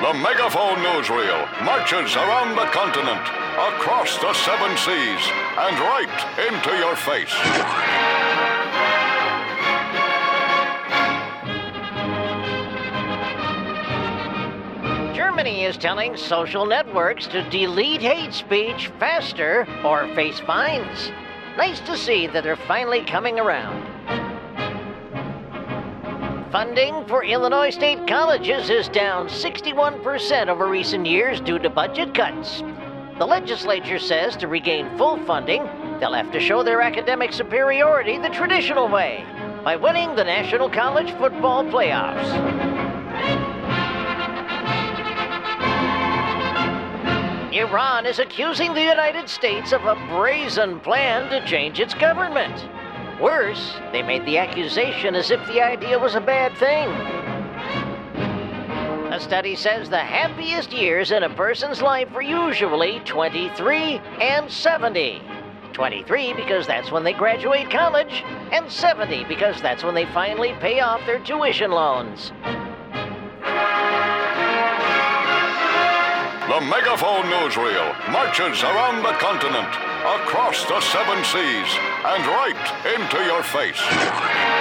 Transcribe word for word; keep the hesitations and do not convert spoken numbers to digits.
The Megaphone Newsreel marches around the continent, across the seven seas, and right into your face. Germany is telling social networks to delete hate speech faster or face fines. Nice to see that they're finally coming around. Funding for Illinois state colleges is down sixty-one percent over recent years due to budget cuts. The legislature says to regain full funding, they'll have to show their academic superiority the traditional way, by winning the National College Football Playoffs. Iran is accusing the United States of a brazen plan to change its government. Worse, they made the accusation as if the idea was a bad thing. A study says the happiest years in a person's life are usually twenty-three and seventy. twenty-three because that's when they graduate college, and seventy because that's when they finally pay off their tuition loans. The Megaphone Newsreel marches around the continent, across the seven seas, and right into your face.